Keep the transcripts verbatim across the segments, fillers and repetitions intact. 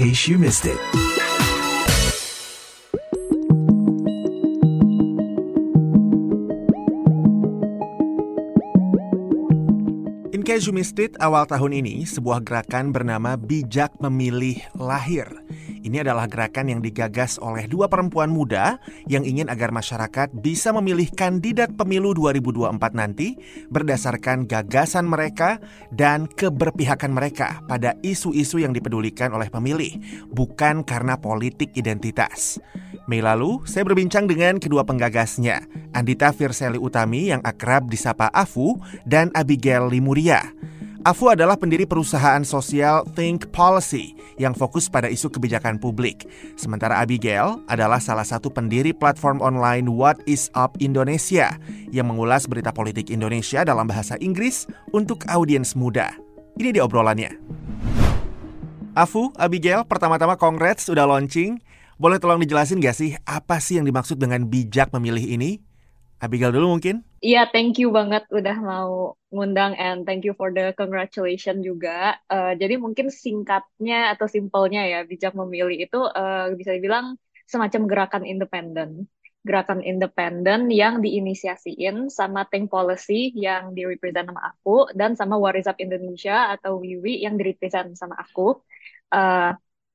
case you missed it. In case you missed it, awal tahun ini sebuah gerakan bernama Bijak Memilih lahir. Ini adalah gerakan yang digagas oleh dua perempuan muda yang ingin agar masyarakat bisa memilih kandidat pemilu dua ribu dua puluh empat nanti berdasarkan gagasan mereka dan keberpihakan mereka pada isu-isu yang dipedulikan oleh pemilih, bukan karena politik identitas. Mei lalu, saya berbincang dengan kedua penggagasnya, Andita Firseli Utami yang akrab disapa Afu dan Abigail Limuria. Afu adalah pendiri perusahaan sosial Think Policy yang fokus pada isu kebijakan publik. Sementara Abigail adalah salah satu pendiri platform online What Is Up Indonesia yang mengulas berita politik Indonesia dalam bahasa Inggris untuk audiens muda. Ini dia obrolannya. Afu, Abigail, pertama-tama congrats udah launching. Boleh tolong dijelasin gak sih apa sih yang dimaksud dengan bijak memilih ini? Abigail dulu mungkin? Iya, thank you banget udah mau ngundang and thank you for the congratulation juga. Eh, jadi mungkin singkatnya atau simpelnya ya, bijak memilih itu eh, bisa dibilang semacam gerakan independen. Gerakan independen yang diinisiasiin sama Think Policy yang direpresent sama aku dan sama What Is Up Indonesia atau Wiwi yang direpresent sama aku. Eh,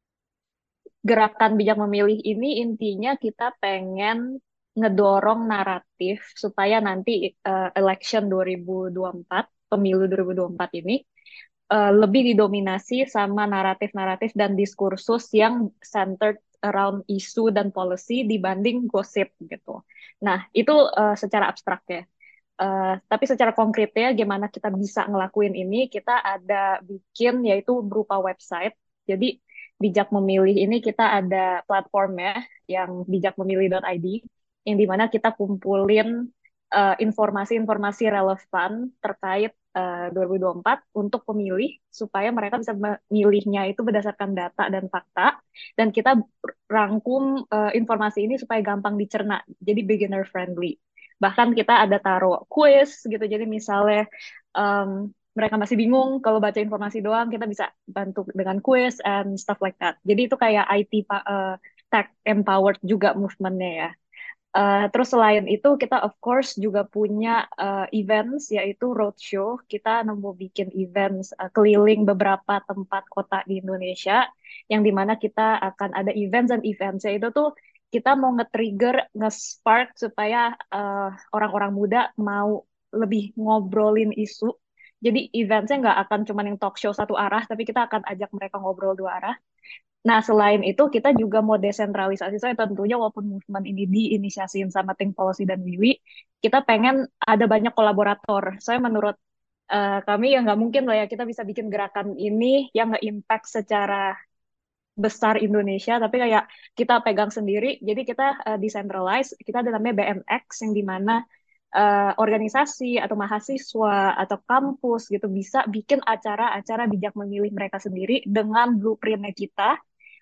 Gerakan bijak memilih ini intinya kita pengen ngedorong naratif supaya nanti eh, election dua ribu dua puluh empat, pemilu dua ribu dua puluh empat ini eh, lebih didominasi sama naratif-naratif dan diskursus yang centered around isu dan policy dibanding gosip gitu. Nah, itu eh, secara abstrak ya. Eh, tapi secara konkretnya gimana kita bisa ngelakuin ini, kita ada bikin yaitu berupa website. Jadi bijak memilih ini kita ada platformnya yang bijak memilih dot i d yang dimana kita kumpulin eh, informasi-informasi relevan terkait eh, dua ribu dua puluh empat untuk pemilih supaya mereka bisa memilihnya itu berdasarkan data dan fakta dan kita rangkum eh, informasi ini supaya gampang dicerna jadi beginner friendly. Bahkan kita ada taruh quiz gitu. Jadi misalnya um, mereka masih bingung kalau baca informasi doang, kita bisa bantu dengan quiz and stuff like that. Jadi itu kayak I T uh, tech empowered juga movementnya ya. Uh, terus selain itu kita of course juga punya uh, events yaitu roadshow. Kita mau bikin events uh, keliling beberapa tempat kota di Indonesia yang dimana kita akan ada events dan eventsnya itu tuh kita mau nge-trigger, nge-spark supaya uh, orang-orang muda mau lebih ngobrolin isu. Jadi eventnya nggak akan cuma yang talk show satu arah, tapi kita akan ajak mereka ngobrol dua arah. Nah, selain itu kita juga mau desentralisasi. Soalnya tentunya walaupun movement ini diinisiasiin sama Think Policy dan Wiwi, kita pengen ada banyak kolaborator. Soalnya menurut eh, kami ya nggak mungkin lah ya kita bisa bikin gerakan ini yang nge-impact secara besar Indonesia, tapi kayak kita pegang sendiri. Jadi kita eh, decentralize, kita ada namanya B M X yang dimana eh, organisasi atau mahasiswa atau kampus gitu bisa bikin acara-acara bijak memilih mereka sendiri dengan blueprintnya kita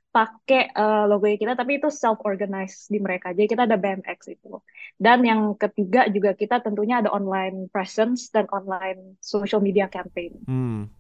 pakai uh, logonya kita, tapi itu self-organized di mereka. Jadi kita ada B M X itu. Dan yang ketiga juga kita tentunya ada online presence dan online social media campaign. Hmm.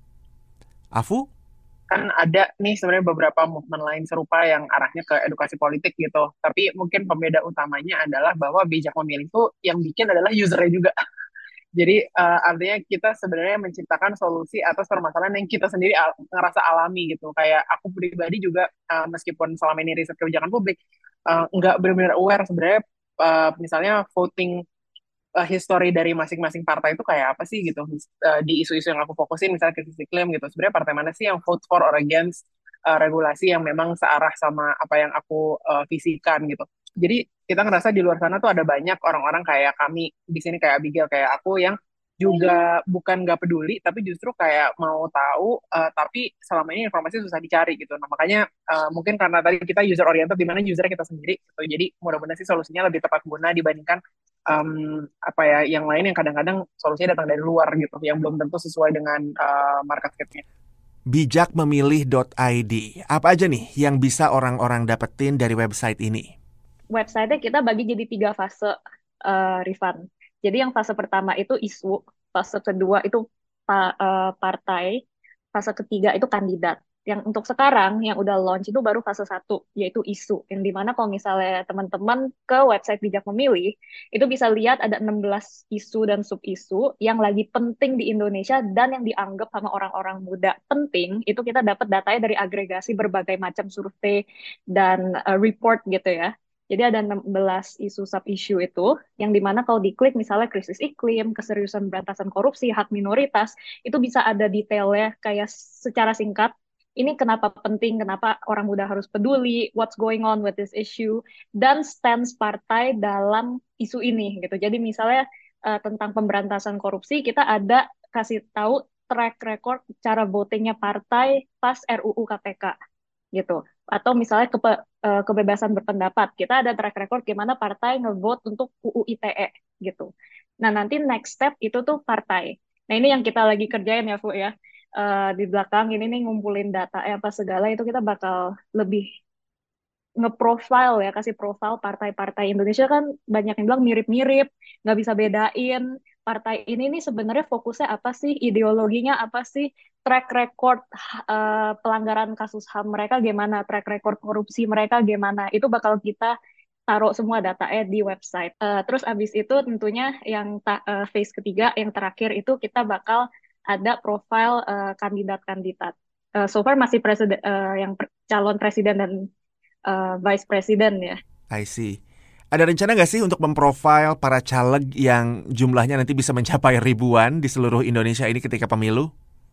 Afu? Kan ada nih sebenarnya beberapa movement lain serupa yang arahnya ke edukasi politik gitu. Tapi mungkin pembeda utamanya adalah bahwa bijak memilih itu yang bikin adalah usernya juga. Jadi uh, artinya kita sebenarnya menciptakan solusi atas permasalahan yang kita sendiri al- ngerasa alami gitu. Kayak aku pribadi juga uh, meskipun selama ini riset kebijakan publik uh, nggak benar-benar aware sebenarnya uh, misalnya voting uh, history dari masing-masing partai itu kayak apa sih gitu. Uh, di isu-isu yang aku fokusin misalnya krisis iklim gitu. Sebenarnya partai mana sih yang vote for or against uh, regulasi yang memang searah sama apa yang aku uh, visikan gitu. Jadi kita ngerasa di luar sana tuh ada banyak orang-orang kayak kami di sini kayak Abigail kayak aku yang juga bukan nggak peduli tapi justru kayak mau tahu uh, tapi selama ini informasi susah dicari gitu. Nah makanya uh, mungkin karena tadi kita user oriented di mana user kita sendiri gitu. Jadi mudah-mudahan sih solusinya lebih tepat guna dibandingkan um, apa ya yang lain yang kadang-kadang solusinya datang dari luar gitu yang belum tentu sesuai dengan uh, market fit-nya. bijak memilih dot i d. Apa aja nih yang bisa orang-orang dapetin dari website ini? Website-nya kita bagi jadi tiga fase, uh, Rifan. Jadi yang fase pertama itu isu, fase kedua itu pa- uh, partai, fase ketiga itu kandidat. Yang untuk sekarang yang udah launch itu baru fase satu, yaitu isu. Yang dimana kalau misalnya teman-teman ke website Bijak Memilih, itu bisa lihat ada enam belas isu dan sub-isu yang lagi penting di Indonesia dan yang dianggap sama orang-orang muda penting. Itu kita dapat datanya dari agregasi berbagai macam survei dan uh, report gitu ya. Jadi ada enam belas isu sub-isu itu, yang dimana kalau diklik misalnya krisis iklim, keseriusan berantasan korupsi, hak minoritas, itu bisa ada detailnya kayak secara singkat ini kenapa penting, kenapa orang muda harus peduli, what's going on with this issue, dan stance partai dalam isu ini gitu. Jadi misalnya uh, tentang pemberantasan korupsi, kita ada kasih tahu track record cara votingnya partai pas R U U K P K gitu. Atau misalnya kepe, uh, kebebasan berpendapat, kita ada track record gimana partai ngevote untuk U U I T E gitu. Nah nanti next step itu tuh partai. Nah ini yang kita lagi kerjain ya, Fu ya, uh, di belakang ini nih ngumpulin data ya apa segala itu kita bakal lebih nge-profile ya, kasih profile partai-partai Indonesia kan banyak yang bilang mirip-mirip, nggak bisa bedain partai ini nih sebenarnya fokusnya apa sih, ideologinya apa sih, track record uh, pelanggaran kasus H A M mereka gimana, track record korupsi mereka gimana, itu bakal kita taruh semua datanya di website. Uh, terus abis itu tentunya yang ta- uh, phase ketiga, yang terakhir itu kita bakal ada profile uh, kandidat-kandidat. Uh, so far masih presiden, uh, yang per- calon presiden dan uh, vice president ya. I see. Ada rencana nggak sih untuk memprofile para caleg yang jumlahnya nanti bisa mencapai ribuan di seluruh Indonesia ini ketika pemilu?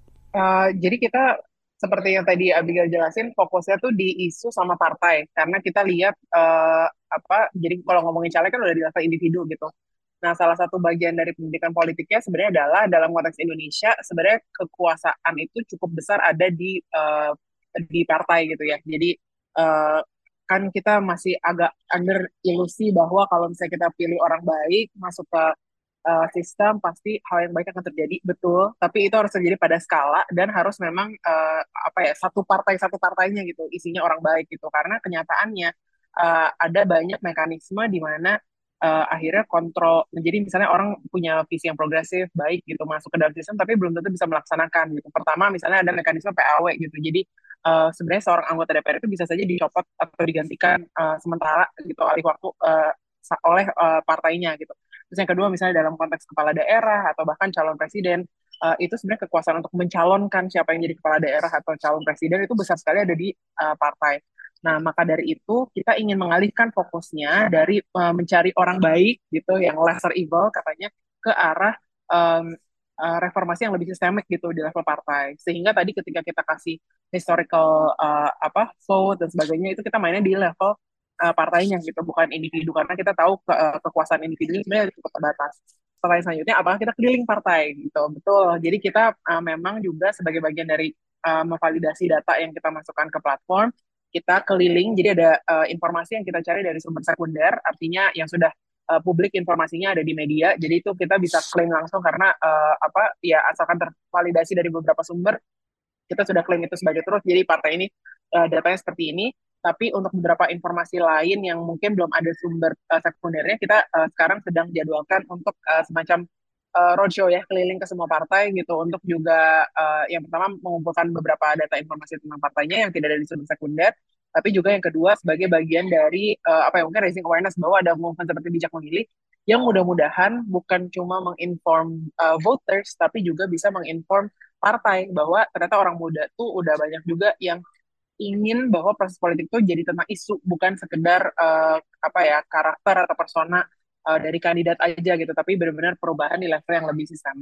Uh, jadi kita seperti yang tadi Abigail jelasin, fokusnya tuh di isu sama partai. Karena kita lihat uh, apa, jadi kalau ngomongin caleg kan udah di level individu gitu. Nah, salah satu bagian dari pendidikan politiknya sebenarnya adalah dalam konteks Indonesia, sebenarnya kekuasaan itu cukup besar ada di uh, di partai gitu ya. Jadi uh, kan kita masih agak under ilusi bahwa kalau misalnya kita pilih orang baik masuk ke uh, sistem pasti hal yang baik akan terjadi, betul, tapi itu harus terjadi pada skala dan harus memang uh, apa ya, satu partai satu partainya gitu isinya orang baik gitu, karena kenyataannya uh, ada banyak mekanisme di mana uh, akhirnya kontrol, jadi misalnya orang punya visi yang progresif baik gitu masuk ke dalam sistem tapi belum tentu bisa melaksanakan gitu. Pertama misalnya ada mekanisme P A W gitu, jadi uh, sebenarnya seorang anggota D P R itu bisa saja dicopot atau digantikan uh, sementara gitu alih waktu uh, oleh uh, partainya gitu. Terus yang kedua misalnya dalam konteks kepala daerah atau bahkan calon presiden, uh, itu sebenarnya kekuasaan untuk mencalonkan siapa yang jadi kepala daerah atau calon presiden itu besar sekali ada di uh, partai. Nah, maka dari itu kita ingin mengalihkan fokusnya dari uh, mencari orang baik gitu yang lesser evil katanya ke arah um, uh, reformasi yang lebih sistemik gitu di level partai. Sehingga tadi ketika kita kasih historical uh, apa vote dan sebagainya itu kita mainnya di level uh, partainya gitu, bukan individu, karena kita tahu ke, uh, kekuasaan individu ini sebenarnya cukup terbatas. Pertanyaan selanjutnya, apakah kita keliling partai gitu? Betul. Jadi kita uh, memang juga sebagai bagian dari uh, memvalidasi data yang kita masukkan ke platform, kita keliling. Jadi ada uh, informasi yang kita cari dari sumber sekunder, artinya yang sudah uh, publik informasinya ada di media. Jadi itu kita bisa klaim langsung karena uh, apa ya, asalkan tervalidasi dari beberapa sumber, kita sudah klaim itu sebagai terus. Jadi partai ini uh, datanya seperti ini. Tapi untuk beberapa informasi lain yang mungkin belum ada sumber uh, sekundernya, kita uh, sekarang sedang jadwalkan untuk uh, semacam uh, roadshow ya, keliling ke semua partai gitu, untuk juga uh, yang pertama mengumpulkan beberapa data informasi tentang partainya yang tidak ada di sumber sekunder, tapi juga yang kedua sebagai bagian dari uh, apa ya, mungkin raising awareness bahwa ada movement seperti Bijak Memilih yang mudah-mudahan bukan cuma menginform uh, voters, tapi juga bisa menginform partai bahwa ternyata orang muda tuh udah banyak juga yang ingin bahwa proses politik itu jadi tentang isu, bukan sekedar uh, apa ya, karakter atau persona uh, dari kandidat aja gitu, tapi benar-benar perubahan di level yang lebih sistemik.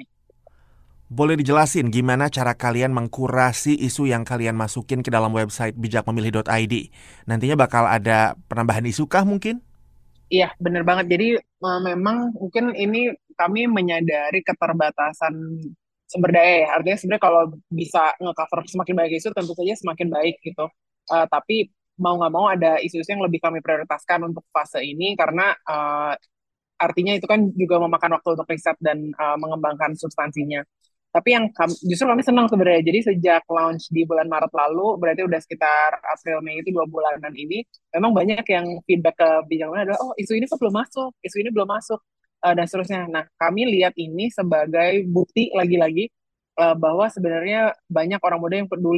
Boleh dijelasin gimana cara kalian mengkurasi isu yang kalian masukin ke dalam website bijak memilih dot i d? Nantinya bakal ada penambahan isu kah mungkin? Iya, benar banget. Jadi uh, memang mungkin ini kami menyadari keterbatasan sumber daya ya. Artinya sebenarnya kalau bisa nge-cover semakin banyak isu, tentu saja semakin baik gitu. Uh, tapi mau nggak mau ada isu-isu yang lebih kami prioritaskan untuk fase ini karena uh, artinya itu kan juga memakan waktu untuk riset dan uh, mengembangkan substansinya. Tapi yang kami, justru kami senang sebenarnya. Jadi sejak launch di bulan Maret lalu, berarti udah sekitar April Mei itu dua bulanan ini, memang banyak yang feedback ke Bijak Memilih adalah, oh isu ini kok belum masuk, isu ini belum masuk, uh, dan seterusnya. Nah, kami lihat ini sebagai bukti lagi-lagi uh, bahwa sebenarnya banyak orang muda yang peduli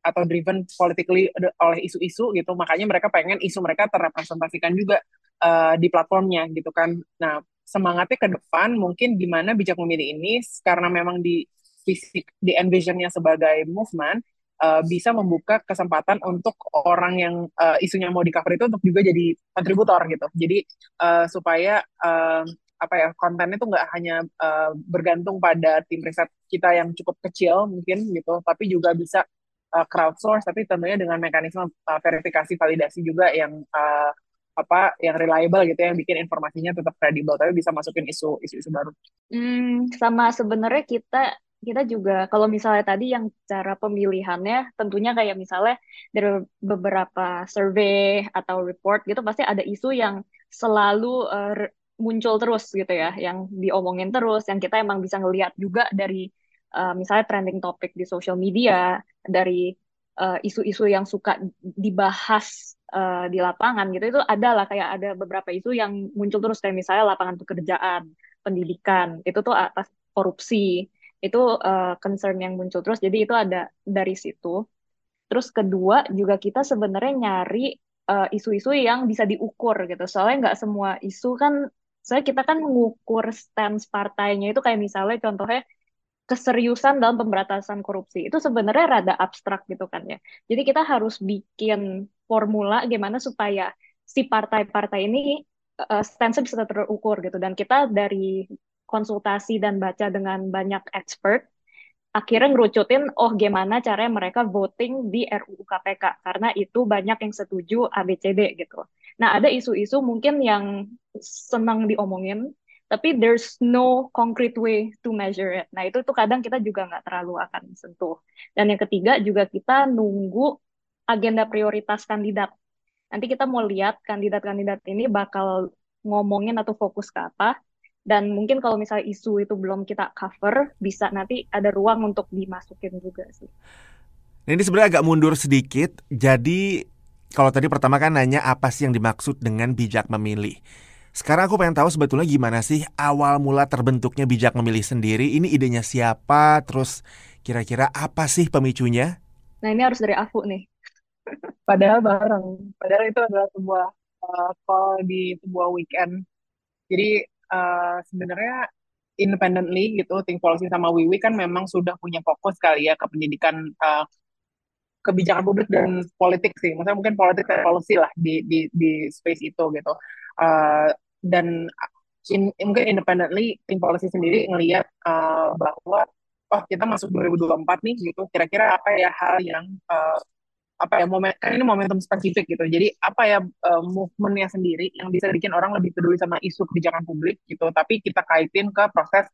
atau driven politically oleh isu-isu gitu, makanya mereka pengen isu mereka terrepresentasikan juga uh, di platformnya gitu kan. Nah, semangatnya ke depan mungkin gimana bijak memilih ini karena memang di fisik di envisionnya sebagai movement uh, bisa membuka kesempatan untuk orang yang uh, isunya mau di cover itu untuk juga jadi kontributor gitu. Jadi uh, supaya uh, apa ya kontennya tuh nggak hanya uh, bergantung pada tim riset kita yang cukup kecil mungkin gitu, tapi juga bisa uh, crowdsource, tapi tentunya dengan mekanisme uh, verifikasi validasi juga yang uh, apa yang reliable gitu, yang bikin informasinya tetap kredibel, tapi bisa masukin isu isu baru. Hmm, sama sebenarnya kita kita juga kalau misalnya tadi yang cara pemilihannya tentunya kayak misalnya dari beberapa survei atau report gitu pasti ada isu yang selalu uh, re- muncul terus gitu ya, yang diomongin terus, yang kita emang bisa ngelihat juga dari uh, misalnya trending topic di social media, dari uh, isu-isu yang suka dibahas uh, di lapangan gitu, itu ada lah kayak ada beberapa isu yang muncul terus kayak misalnya lapangan pekerjaan, pendidikan, itu tuh atas korupsi, itu uh, concern yang muncul terus, jadi itu ada dari situ. Terus kedua juga kita sebenarnya nyari uh, isu-isu yang bisa diukur gitu, soalnya nggak semua isu kan, soalnya kita kan mengukur stance partainya itu kayak misalnya contohnya keseriusan dalam pemberantasan korupsi itu sebenarnya rada abstrak gitu kan ya. Jadi kita harus bikin formula gimana supaya si partai-partai ini uh, stance bisa terukur gitu. Dan kita dari konsultasi dan baca dengan banyak expert, akhirnya ngerucutin, oh gimana caranya mereka voting di R U U K P K, karena itu banyak yang setuju A B C D gitu. Nah, ada isu-isu mungkin yang senang diomongin, tapi there's no concrete way to measure it. Nah, itu tuh kadang kita juga nggak terlalu akan sentuh. Dan yang ketiga juga kita nunggu agenda prioritas kandidat. Nanti kita mau lihat kandidat-kandidat ini bakal ngomongin atau fokus ke apa. Dan mungkin kalau misalnya isu itu belum kita cover, bisa nanti ada ruang untuk dimasukin juga sih. Nah, ini sebenarnya agak mundur sedikit. Jadi kalau tadi pertama kan nanya apa sih yang dimaksud dengan bijak memilih. Sekarang aku pengen tahu sebetulnya gimana sih awal mula terbentuknya bijak memilih sendiri. Ini idenya siapa? Terus kira-kira apa sih pemicunya? Nah, ini harus dari aku nih. Padahal bareng, padahal itu adalah sebuah uh, call di sebuah weekend. Jadi uh, sebenarnya independently gitu, Think Policy sama Wiwi kan memang sudah punya fokus kali ya ke pendidikan, uh, kebijakan publik dan politik sih. Maksudnya mungkin politik dan policy lah di di di space itu gitu. Uh, dan in, mungkin independently Think Policy sendiri ngelihat uh, bahwa oh kita masuk dua ribu dua puluh empat nih gitu. Kira-kira apa ya hal yang uh, apa ya momen kan ini momentum spesifik gitu. Jadi apa ya uh, movementnya sendiri yang bisa bikin orang lebih peduli sama isu kebijakan publik gitu. Tapi kita kaitin ke proses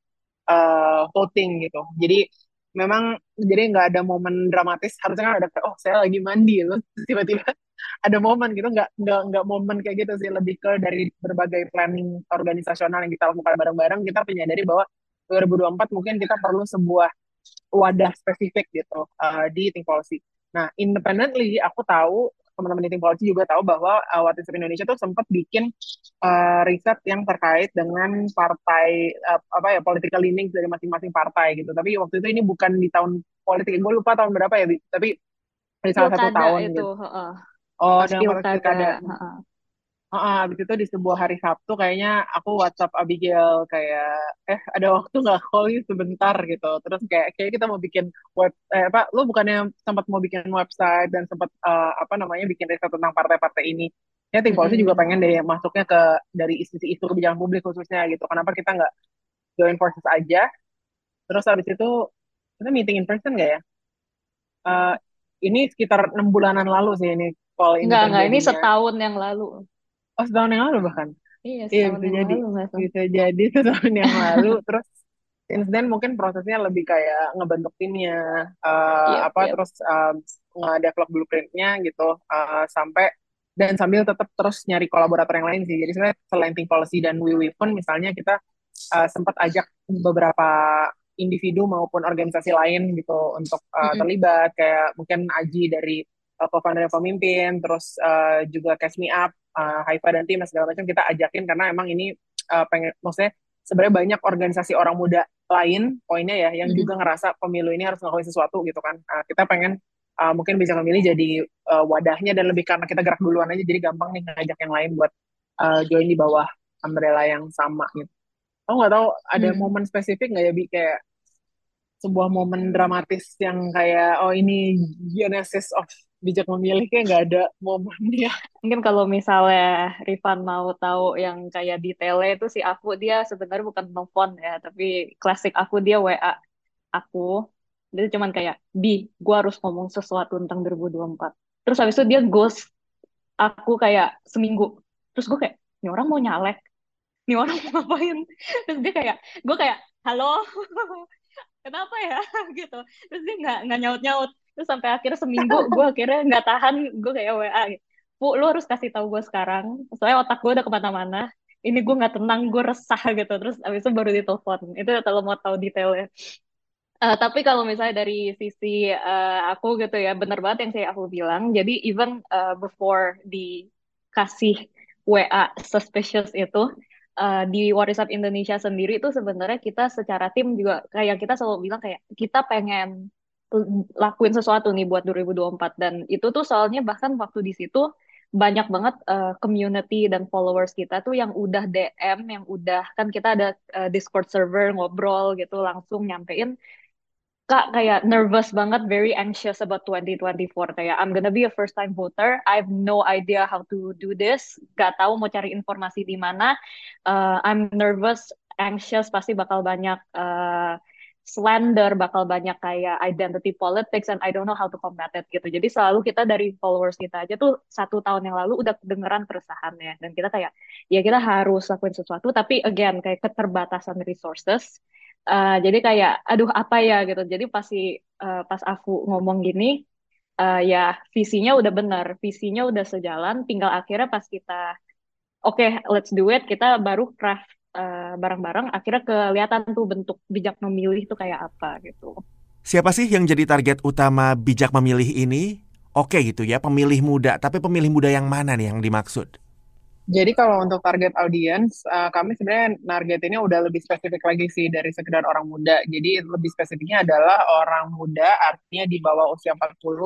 uh, voting gitu. Jadi memang jadi nggak ada momen dramatis. Harusnya kan ada kayak, oh saya lagi mandi loh, terus tiba-tiba ada momen gitu. Nggak nggak nggak momen kayak gitu sih. Lebih ke dari berbagai planning organisasional yang kita lakukan bareng-bareng, kita menyadari bahwa dua ribu dua puluh empat mungkin kita perlu sebuah wadah spesifik gitu uh, di Think Policy. Nah, independently aku tahu teman-teman di Think Policy juga tahu bahwa uh, What is Indonesia tuh sempat bikin uh, riset yang terkait dengan partai uh, apa ya political leanings dari masing-masing partai gitu. Tapi waktu itu ini bukan di tahun politik, gue lupa tahun berapa ya, Bi. Tapi di salah satu Pilkada tahun itu, gitu. heeh. Oh, Pas dalam konteks pilkada, pilkada. heeh. Heeh, habis itu di sebuah hari Sabtu kayaknya aku WhatsApp Abigail kayak eh ada waktu nggak call you sebentar gitu. Terus kayak kayak kita mau bikin web eh, apa lu bukannya sempat mau bikin website dan sempat eh, apa namanya bikin riset tentang partai-partai ini. Ya Tim Polisi juga Mm-mm. pengen deh masuknya ke dari isu-isu kebijakan publik khususnya gitu. Kenapa kita nggak join forces aja? Terus habis itu kita meeting in person nggak ya? Eh, ini sekitar enam bulanan lalu sih ini call ini Enggak, enggak. Ini terjadinya. setahun yang lalu. Oh setahun yang lalu bahkan. Iya, Iya setahun bisa yang jadi, lalu nggak salah. bisa jadi setahun yang lalu. Terus since then mungkin prosesnya lebih kayak ngebentuk timnya, eh, Yep, apa yep. terus um, nge-develop blueprintnya gitu, eh, sampai dan sambil tetap terus nyari kolaborator yang lain sih. Jadi sebenarnya selain Think Policy dan Wiwi pun misalnya kita eh, sempat ajak beberapa individu maupun organisasi lain gitu untuk eh, Mm-mm. terlibat, kayak mungkin Aji dari uh, co-founder dan pemimpin, terus eh, juga Catch Me Up, uh, Haifa dan tim dan segala macam kita ajakin karena emang ini uh, pengen maksudnya sebenarnya banyak organisasi orang muda lain poinnya ya yang Mm-mm. juga ngerasa pemilu ini harus ngelakuin sesuatu gitu kan. Uh, kita pengen uh, mungkin bisa memilih jadi uh, wadahnya, dan lebih karena kita gerak duluan aja jadi gampang nih ngajak yang lain buat uh, join di bawah umbrella yang sama gitu. Aku nggak tahu ada Hmm. momen spesifik nggak ya Bi, kayak sebuah momen dramatis yang kayak oh ini genesis of bijak memilih, kayak nggak ada momennya. Mungkin kalau misalnya Rifan mau tahu yang kayak detailnya itu si aku dia sebenarnya bukan nelfon ya, tapi klasik aku dia W A aku. Dia cuman kayak, Bi, gue harus ngomong sesuatu tentang dua ribu dua puluh empat. Terus habis itu dia ghost aku kayak seminggu. Terus gue kayak, ini orang mau nyalek, ini orang mau ngapain? Terus dia kayak, gue kayak, halo, kenapa ya? Gitu. Terus dia nggak nggak nyaut-nyaut. Terus sampai akhir seminggu, gue akhirnya nggak tahan, gue kayak W A gitu. Bu, lu harus kasih tahu gue sekarang. Soalnya otak gue udah kemana-mana. Ini gue nggak tenang, gue resah gitu. Terus abis itu baru ditelepon. Itu kalau mau tahu detailnya. Eh, tapi kalau misalnya dari sisi eh, aku gitu ya, bener banget yang saya aku bilang. Jadi even eh, before dikasih W A suspicious itu, eh, di WhatsApp Indonesia sendiri itu sebenarnya kita secara tim juga kayak kita selalu bilang kayak kita pengen lakuin sesuatu nih buat dua ribu dua puluh empat, dan itu tuh soalnya bahkan waktu di situ banyak banget eh, community dan followers kita tuh yang udah D M, yang udah kan kita ada eh, Discord server ngobrol gitu langsung nyampein Kak, kayak nervous banget, very anxious about twenty twenty-four. Kayak, I'm gonna be a first time voter. I have no idea how to do this. Gak tahu mau cari informasi di mana. Uh, I'm nervous, anxious, pasti bakal banyak uh, slander, bakal banyak kayak identity politics, and I don't know how to combat it gitu. Jadi selalu kita dari followers kita aja tuh satu tahun yang lalu udah kedengeran keresahannya. Dan kita kayak, ya kita harus lakuin sesuatu, tapi again, kayak keterbatasan resources. Uh, jadi kayak, aduh apa ya gitu. Jadi pasti uh, pas aku ngomong gini, uh, ya visinya udah bener, visinya udah sejalan. Tinggal akhirnya pas kita, oke, okay, let's do it. Kita baru craft uh, bareng-bareng. Akhirnya kelihatan tuh bentuk bijak memilih tuh kayak apa gitu. Siapa sih yang jadi target utama bijak memilih ini? Oke gitu ya, pemilih muda. Tapi pemilih muda yang mana nih yang dimaksud? Jadi kalau untuk target audience, uh, kami sebenarnya nargetinnya udah lebih spesifik lagi sih dari sekedar orang muda. Jadi lebih spesifiknya adalah orang muda, artinya di bawah usia empat puluh,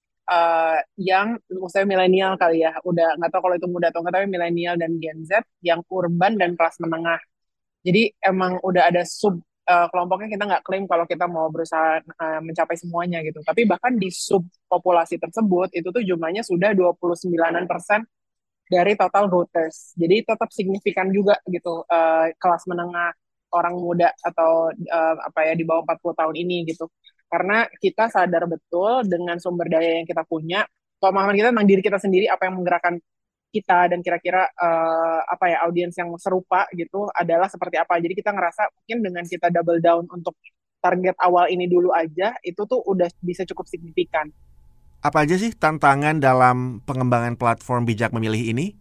uh, yang usia milenial kali ya. Udah nggak tahu kalau itu muda atau nggak, tapi milenial dan Gen Z yang urban dan kelas menengah. Jadi emang udah ada sub uh, kelompoknya, kita nggak klaim kalau kita mau berusaha uh, mencapai semuanya gitu. Tapi bahkan di sub populasi tersebut, itu tuh jumlahnya sudah dua puluh sembilan persen dari total voters. Jadi tetap signifikan juga gitu uh, kelas menengah, orang muda atau uh, apa ya di bawah empat puluh tahun ini gitu. Karena kita sadar betul dengan sumber daya yang kita punya, pemahaman kita tentang diri kita sendiri, apa yang menggerakkan kita dan kira-kira uh, apa ya audiens yang serupa gitu adalah seperti apa. Jadi kita ngerasa mungkin dengan kita double down untuk target awal ini dulu aja, itu tuh udah bisa cukup signifikan. Apa aja sih tantangan dalam pengembangan platform bijak memilih ini?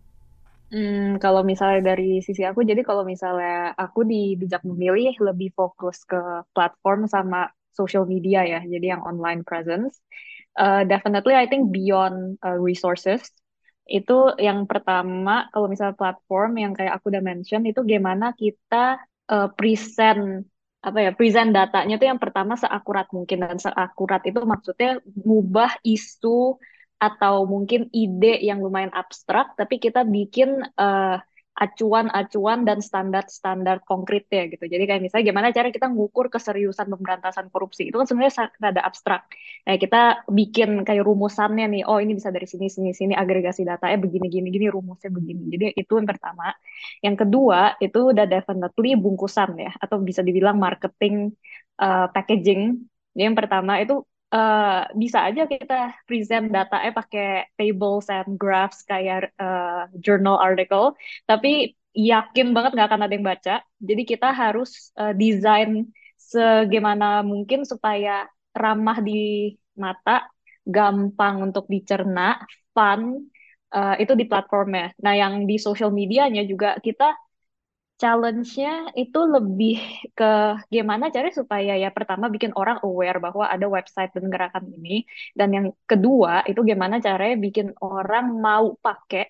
Hmm, kalau misalnya dari sisi aku, jadi kalau misalnya aku di bijak memilih lebih fokus ke platform sama social media ya, jadi yang online presence. Uh, definitely, I think beyond uh, resources, itu yang pertama, kalau misalnya platform yang kayak aku udah mention, itu gimana kita uh, present, apa ya, present datanya itu yang pertama seakurat mungkin, dan seakurat itu maksudnya ngubah isu atau mungkin ide yang lumayan abstrak, tapi kita bikin eh, acuan-acuan dan standar-standar konkretnya gitu. Jadi kayak misalnya gimana cara kita ngukur keseriusan pemberantasan korupsi, itu kan sebenarnya sa- rada abstrak. Nah, kita bikin kayak rumusannya nih, oh ini bisa dari sini, sini, sini, agregasi datanya begini, gini, gini, rumusnya begini. Jadi itu yang pertama. Yang kedua, itu udah definitely bungkusan ya, atau bisa dibilang marketing eh, packaging. Jadi yang pertama itu eh, bisa aja kita present datanya pakai tables and graphs kayak eh, journal article, tapi yakin banget nggak akan ada yang baca. Jadi kita harus eh, desain segimana mungkin supaya ramah di mata, gampang untuk dicerna, fun, eh, itu di platformnya. Nah, yang di social medianya juga kita challenge-nya itu lebih ke gimana caranya supaya ya pertama bikin orang aware bahwa ada website dan gerakan ini, dan yang kedua itu gimana caranya bikin orang mau pakai,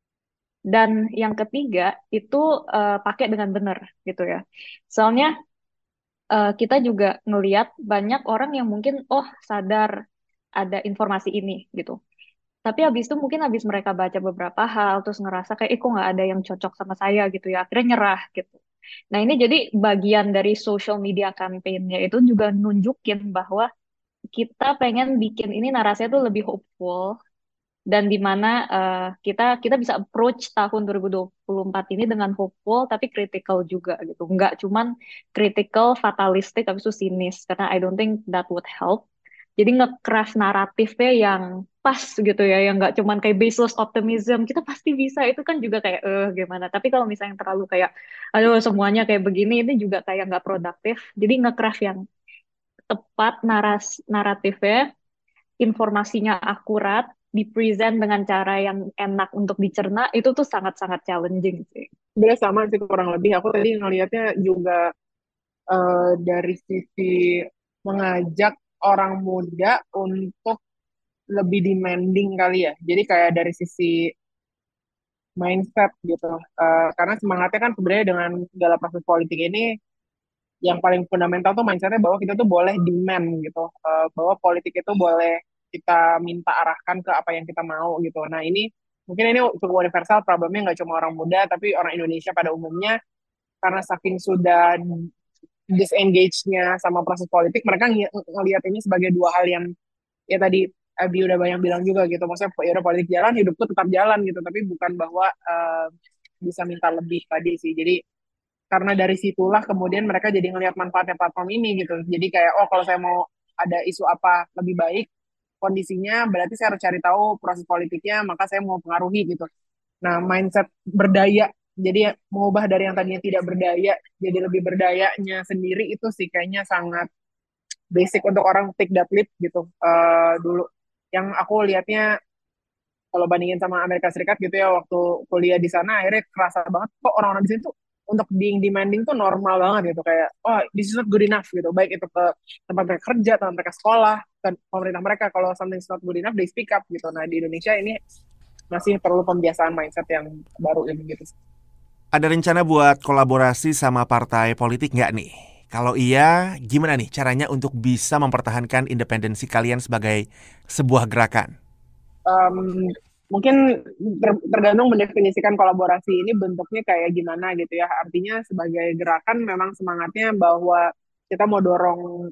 dan yang ketiga itu eh, pakai dengan benar gitu ya. Soalnya eh, kita juga ngelihat banyak orang yang mungkin oh sadar ada informasi ini gitu. Tapi habis itu mungkin habis mereka baca beberapa hal, terus ngerasa kayak, eh kok nggak ada yang cocok sama saya gitu ya, akhirnya nyerah gitu. Nah ini jadi bagian dari social media campaign-nya itu juga nunjukin bahwa kita pengen bikin ini narasinya tuh lebih hopeful, dan di mana eh, kita kita bisa approach tahun dua ribu dua puluh empat ini dengan hopeful tapi critical juga gitu. Nggak cuman critical, fatalistic, tapi itu sinis. Karena I don't think that would help. Jadi nge-craft naratifnya yang pas gitu ya, yang nggak cuman kayak baseless optimism, kita pasti bisa, itu kan juga kayak eh gimana. Tapi kalau misalnya terlalu kayak, aduh semuanya kayak begini, ini juga kayak nggak produktif. Jadi nge-craft yang tepat naras naratifnya, informasinya akurat, di-present dengan cara yang enak untuk dicerna, itu tuh sangat-sangat challenging sih. Sebenarnya sama sih kurang lebih. Aku tadi ngelihatnya juga eh, dari sisi mengajak orang muda untuk lebih demanding kali ya. Jadi kayak dari sisi mindset gitu. Eh, karena semangatnya kan sebenarnya dengan segala proses politik ini yang paling fundamental tuh mindsetnya bahwa kita tuh boleh demand gitu. Eh, bahwa politik itu boleh kita minta arahkan ke apa yang kita mau gitu. Nah ini mungkin ini cukup universal, problemnya nggak cuma orang muda tapi orang Indonesia pada umumnya, karena saking sudah disengage-nya sama proses politik, mereka ng ngelihat ini sebagai dua hal yang ya tadi Abi udah banyak bilang juga gitu, maksudnya ya udah politik jalan, hidupku tetap jalan gitu, tapi bukan bahwa uh, bisa minta lebih tadi sih. Jadi karena dari situlah kemudian mereka jadi ngelihat manfaatnya platform ini gitu. Jadi kayak oh kalau saya mau ada isu apa lebih baik kondisinya, berarti saya harus cari tahu proses politiknya, maka saya mau pengaruhi gitu. Nah, mindset berdaya, jadi mengubah dari yang tadinya tidak berdaya jadi lebih berdayanya sendiri, itu sih kayaknya sangat basic untuk orang take that leap gitu. Eh, dulu yang aku lihatnya kalau bandingin sama Amerika Serikat gitu ya, waktu kuliah di sana akhirnya kerasa banget kok orang-orang di sini tuh untuk being demanding tuh normal banget gitu, kayak oh this is not good enough gitu, baik itu ke tempat mereka kerja, tempat mereka sekolah, dan pemerintah mereka kalau something is not good enough they speak up gitu. Nah di Indonesia ini masih perlu pembiasaan mindset yang baru ini gitu. Ada rencana buat kolaborasi sama partai politik nggak nih? Kalau iya, gimana nih caranya untuk bisa mempertahankan independensi kalian sebagai sebuah gerakan? Um, mungkin ter- tergantung mendefinisikan kolaborasi ini bentuknya kayak gimana gitu ya. Artinya sebagai gerakan memang semangatnya bahwa kita mau dorong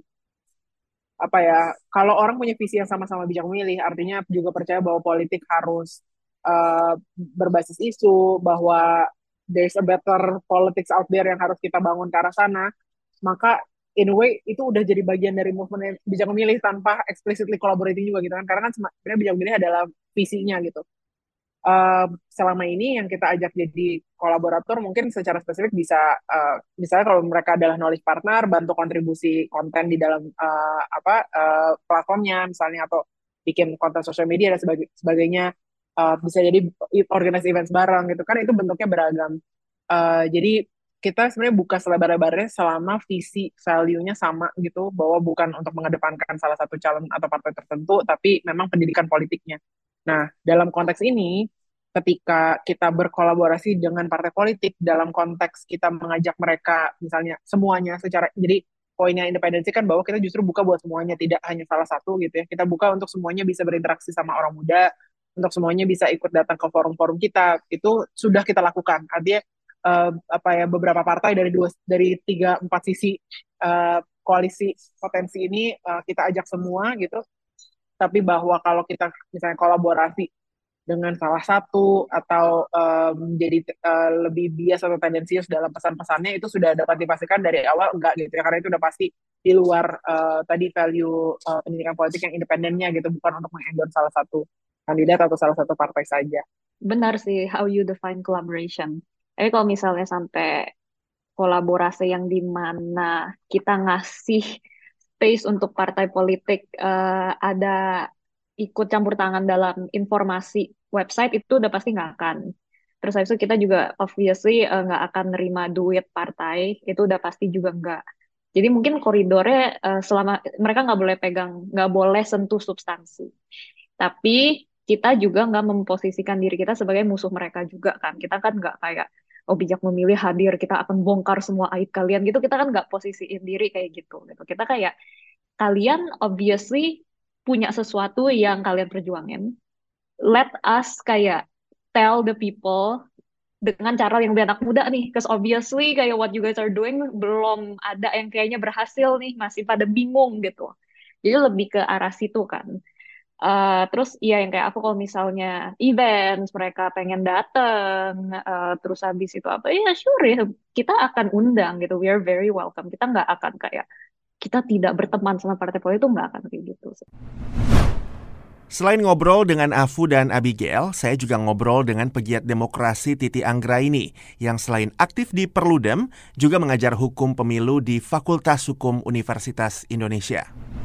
apa ya, kalau orang punya visi yang sama-sama bijak memilih, artinya juga percaya bahwa politik harus uh, berbasis isu, bahwa there's a better politics out there yang harus kita bangun ke arah sana, maka in a way itu udah jadi bagian dari movement bijak memilih tanpa explicitly collaborating juga gitu kan, karena kan sebenarnya bijak memilih adalah visinya gitu. Uh, selama ini yang kita ajak jadi kolaborator mungkin secara spesifik bisa uh, misalnya kalau mereka adalah knowledge partner, bantu kontribusi konten di dalam uh, apa uh, platformnya misalnya, atau bikin konten sosial media dan sebagai, sebagainya. Uh, bisa jadi organize events bareng gitu kan, itu bentuknya beragam. Uh, jadi kita sebenarnya buka selebar-lebarnya selama visi value-nya sama gitu, bahwa bukan untuk mengedepankan salah satu calon atau partai tertentu, tapi memang pendidikan politiknya. Nah, dalam konteks ini, ketika kita berkolaborasi dengan partai politik, dalam konteks kita mengajak mereka, misalnya semuanya secara, jadi poinnya independensi kan bahwa kita justru buka buat semuanya, tidak hanya salah satu gitu ya. Kita buka untuk semuanya bisa berinteraksi sama orang muda, untuk semuanya bisa ikut datang ke forum-forum kita. Itu sudah kita lakukan. Artinya uh, apa ya, beberapa partai dari dua dari tiga empat sisi uh, koalisi potensi ini uh, kita ajak semua gitu, tapi bahwa kalau kita misalnya kolaborasi dengan salah satu atau um, jadi uh, lebih bias atau tendensius dalam pesan-pesannya, itu sudah dapat dipastikan dari awal enggak gitu ya, karena itu udah pasti di luar uh, tadi value uh, pendidikan politik yang independennya gitu, bukan untuk mengendorse salah satu kandidat atau salah satu partai saja. Benar sih, how you define collaboration. Tapi kalau misalnya sampai kolaborasi yang di mana kita ngasih space untuk partai politik uh, ada ikut campur tangan dalam informasi website, itu udah pasti nggak akan. Terus habis itu kita juga obviously uh, nggak akan nerima duit partai, itu udah pasti juga nggak. Jadi mungkin koridornya uh, selama mereka nggak boleh pegang, nggak boleh sentuh substansi. Tapi kita juga nggak memposisikan diri kita sebagai musuh mereka juga kan. Kita kan nggak kayak, oh bijak memilih hadir, kita akan bongkar semua aib kalian gitu. Kita kan nggak posisiin diri kayak gitu. gitu. Kita kayak, kalian obviously punya sesuatu yang kalian perjuangin, let us kayak tell the people dengan cara yang lebih anak muda nih, because obviously kayak what you guys are doing belum ada yang kayaknya berhasil nih, masih pada bingung gitu. Jadi lebih ke arah situ kan. Eh, terus iya yang kayak aku kalau misalnya events mereka pengen dateng, eh, terus habis itu apa ya sure ya kita akan undang gitu. We are very welcome. Kita nggak akan kayak kita tidak berteman sama partai politik itu nggak akan kayak gitu. Selain ngobrol dengan Afu dan Abigail, saya juga ngobrol dengan pegiat demokrasi Titi Anggraini yang selain aktif di Perludem, juga mengajar hukum pemilu di Fakultas Hukum Universitas Indonesia.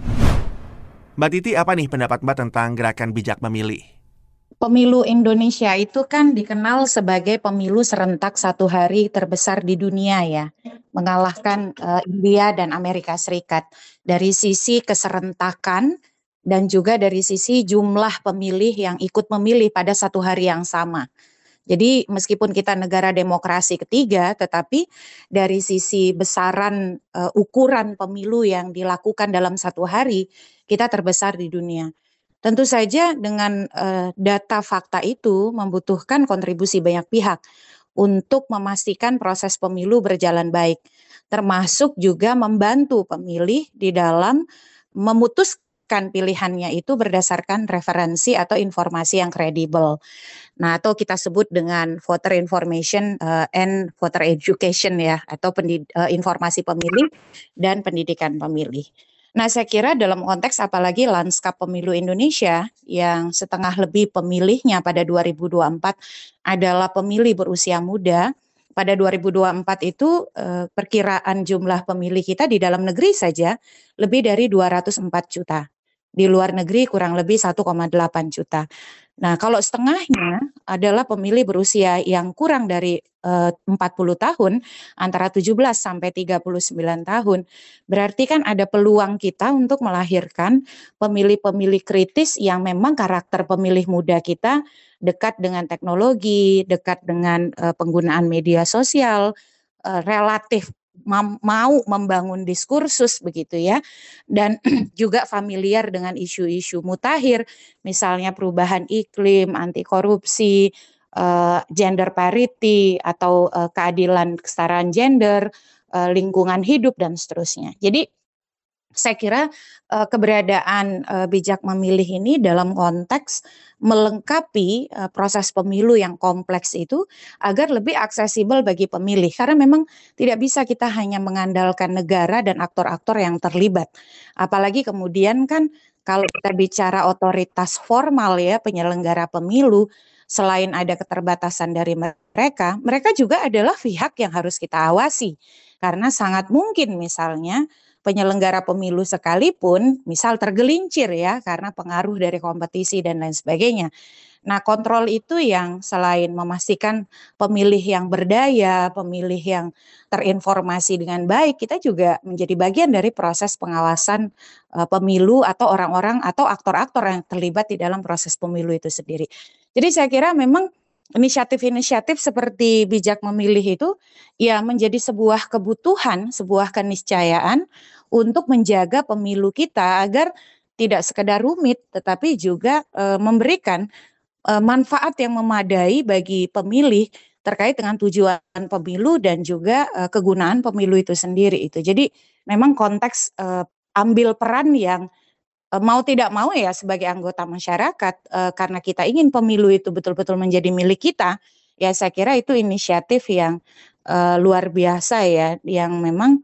Mbak Titi, apa nih pendapat Mbak tentang gerakan bijak memilih? Pemilu Indonesia itu kan dikenal sebagai pemilu serentak satu hari terbesar di dunia ya, mengalahkan uh, India dan Amerika Serikat. Dari sisi keserentakan dan juga dari sisi jumlah pemilih yang ikut memilih pada satu hari yang sama. Jadi meskipun kita negara demokrasi ketiga, tetapi dari sisi besaran uh, ukuran pemilu yang dilakukan dalam satu hari, kita terbesar di dunia. Tentu saja dengan uh, data fakta itu membutuhkan kontribusi banyak pihak untuk memastikan proses pemilu berjalan baik, termasuk juga membantu pemilih di dalam memutuskan pilihannya itu berdasarkan referensi atau informasi yang kredibel. Nah, atau kita sebut dengan voter information uh, and voter education ya, atau pendid- uh, informasi pemilih dan pendidikan pemilih. Nah, saya kira dalam konteks apalagi lanskap pemilu Indonesia yang setengah lebih pemilihnya pada dua ribu dua puluh empat adalah pemilih berusia muda. Pada dua ribu dua puluh empat itu eh, perkiraan jumlah pemilih kita di dalam negeri saja lebih dari dua ratus empat juta. Di luar negeri kurang lebih satu koma delapan juta. Nah, kalau setengahnya adalah pemilih berusia yang kurang dari eh, empat puluh tahun, antara tujuh belas sampai tiga puluh sembilan tahun, berarti kan ada peluang kita untuk melahirkan pemilih-pemilih kritis yang memang karakter pemilih muda kita dekat dengan teknologi, dekat dengan eh, penggunaan media sosial, eh, relatif mam- mau membangun diskursus begitu ya, dan juga familiar dengan isu-isu mutakhir, misalnya perubahan iklim, anti korupsi, uh, gender parity atau uh, keadilan kesetaraan gender, uh, lingkungan hidup dan seterusnya. Jadi saya kira uh, keberadaan uh, bijak memilih ini dalam konteks melengkapi uh, proses pemilu yang kompleks itu agar lebih aksesibel bagi pemilih. Karena memang tidak bisa kita hanya mengandalkan negara dan aktor-aktor yang terlibat. Apalagi kemudian kan kalau kita bicara otoritas formal ya penyelenggara pemilu, selain ada keterbatasan dari mereka, mereka juga adalah pihak yang harus kita awasi. Karena sangat mungkin misalnya penyelenggara pemilu sekalipun misal tergelincir ya karena pengaruh dari kompetisi dan lain sebagainya. Nah, kontrol itu yang selain memastikan pemilih yang berdaya, pemilih yang terinformasi dengan baik, kita juga menjadi bagian dari proses pengawasan uh, pemilu atau orang-orang atau aktor-aktor yang terlibat di dalam proses pemilu itu sendiri. Jadi saya kira memang inisiatif-inisiatif seperti bijak memilih itu ya menjadi sebuah kebutuhan, sebuah keniscayaan untuk menjaga pemilu kita agar tidak sekedar rumit tetapi juga e, memberikan e, manfaat yang memadai bagi pemilih terkait dengan tujuan pemilu dan juga e, kegunaan pemilu itu sendiri itu. Jadi memang konteks e, ambil peran yang e, mau tidak mau ya sebagai anggota masyarakat e, karena kita ingin pemilu itu betul-betul menjadi milik kita, ya saya kira itu inisiatif yang e, luar biasa ya yang memang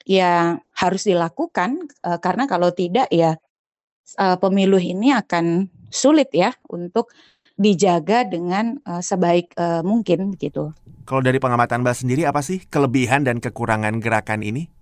ya harus dilakukan uh, karena kalau tidak ya uh, pemilu ini akan sulit ya untuk dijaga dengan uh, sebaik uh, mungkin gitu. Kalau dari pengamatan Mbak sendiri apa sih kelebihan dan kekurangan gerakan ini?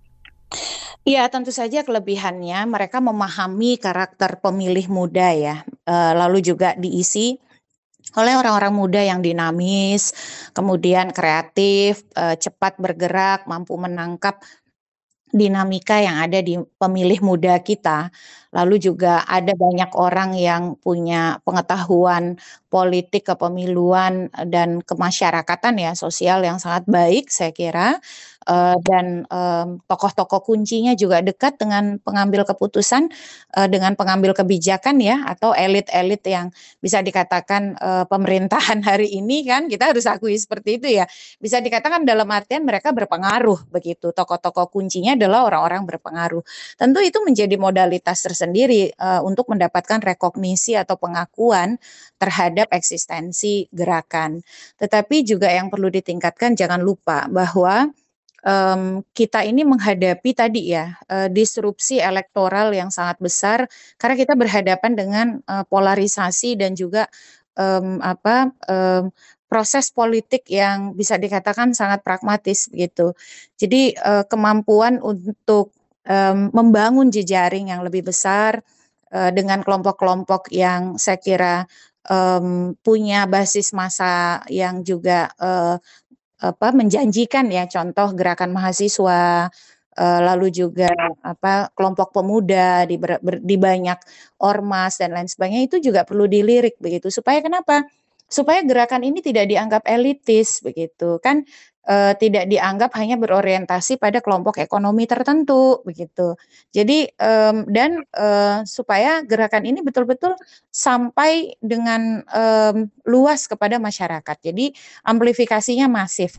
Ya tentu saja kelebihannya mereka memahami karakter pemilih muda ya, uh, lalu juga diisi oleh orang-orang muda yang dinamis, kemudian kreatif, uh, cepat bergerak, mampu menangkap dinamika yang ada di pemilih muda kita, Lalu juga ada banyak orang yang punya pengetahuan politik, kepemiluan, dan kemasyarakatan ya, sosial yang sangat baik saya kira. Uh, dan um, tokoh-tokoh kuncinya juga dekat dengan pengambil keputusan, uh, dengan pengambil kebijakan ya, atau elit-elit yang bisa dikatakan uh, pemerintahan hari ini kan, kita harus akui seperti itu ya. Bisa dikatakan dalam artian mereka berpengaruh begitu. Tokoh-tokoh kuncinya adalah orang-orang berpengaruh. Tentu itu menjadi modalitas tersendiri uh, untuk mendapatkan rekognisi atau pengakuan terhadap eksistensi gerakan. Tetapi juga yang perlu ditingkatkan, jangan lupa bahwa Um, kita ini menghadapi tadi ya uh, disrupsi elektoral yang sangat besar karena kita berhadapan dengan uh, polarisasi dan juga um, apa um, proses politik yang bisa dikatakan sangat pragmatis begitu. Jadi uh, kemampuan untuk um, membangun jejaring yang lebih besar uh, dengan kelompok-kelompok yang saya kira um, punya basis massa yang juga uh, apa menjanjikan ya, contoh gerakan mahasiswa, uh, lalu juga apa kelompok pemuda di, ber, ber, di banyak ormas dan lain sebagainya, itu juga perlu dilirik begitu. Supaya kenapa? Supaya gerakan ini tidak dianggap elitis begitu kan, uh, tidak dianggap hanya berorientasi pada kelompok ekonomi tertentu begitu. Jadi um, dan uh, supaya gerakan ini betul-betul sampai dengan um, luas kepada masyarakat. Jadi amplifikasinya masif.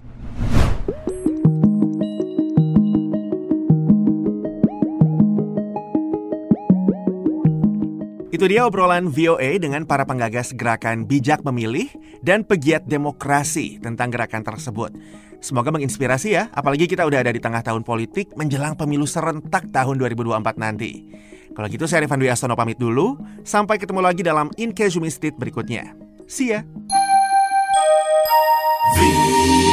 Itu dia obrolan V O A dengan para penggagas gerakan Bijak Memilih dan pegiat demokrasi tentang gerakan tersebut. Semoga menginspirasi ya, apalagi kita udah ada di tengah tahun politik menjelang pemilu serentak tahun dua ribu dua puluh empat nanti. Kalau gitu saya Rifan Dwi Astono pamit dulu, sampai ketemu lagi dalam In Case You Missed It berikutnya. See ya!